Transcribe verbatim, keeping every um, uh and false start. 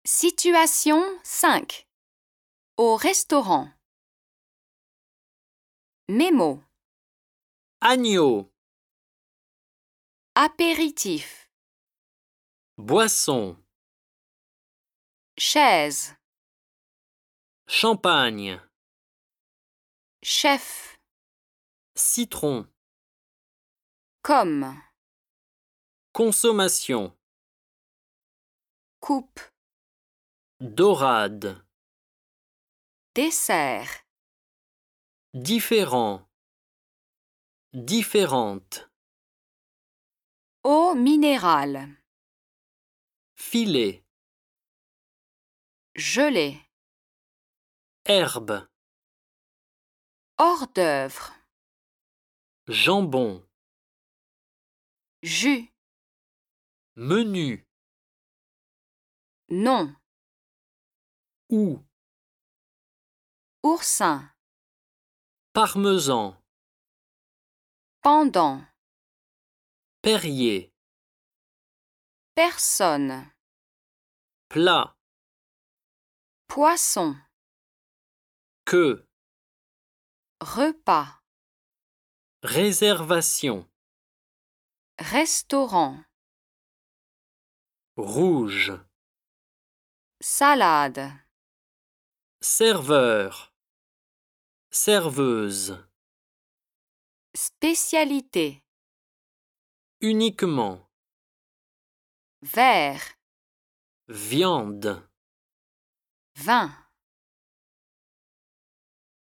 Situation cinq. Au restaurant. Mémo. Agneau, Apéritif. boisson, Chaise. champagne, Chef. citron, Comme. consommation, Coupe. dorade, Dessert. différent, différente, Eau minérale. filet, Gelée. herbe, Hors d'œuvre. jambon, Jus. menu, Non. ou, Oursin. parmesan, Pendant. Perrier, Personne. plat, Poisson. queue, Repas. réservation, Restaurant. rouge, Salade. serveur, serveuse, Spécialité. uniquement, Verre. viande. Vin.